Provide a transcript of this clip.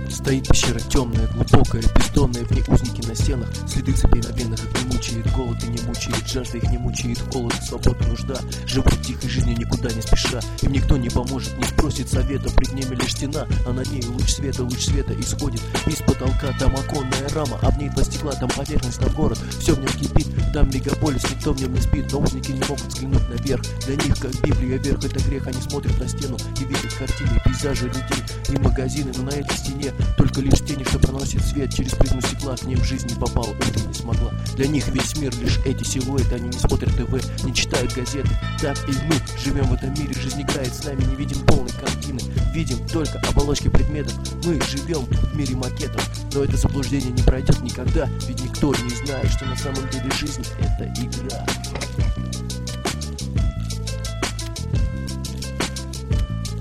Стоит пещера темная, глубокая, бездонная, в ней узники на стенах, следы цепей на венах. Их не мучает голод и не мучает жажда, их не мучает холод и свобода, нужда. Живут тихой жизнью, никуда не спеша. Им никто не поможет, не спросит совета. Пред ними лишь стена, а на ней луч света исходит из потолка. Там оконная рама, об ней два стекла, там поверхность, там город. Все в нем кипит, там мегаполис, никто в нем не спит. Но узники не могут взглянуть наверх. Для них, как Библия, верх это грех. Они смотрят на стену и видят картины, пейзажи людей и магазины. Но на этой стене только лишь тени, что проносит свет через призму стекла. К ним в жизнь не попала, это не смогла. Для них весь мир лишь эти силуэты. Они не смотрят ТВ, не читают газеты. Так и мы живем в этом мире, жизнь играет с нами, не видим полной картины. Видим только оболочки предметов. Мы живем в мире макетов. Но это заблуждение не пройдет никогда, ведь никто не знает, что на самом деле жизнь — это игра.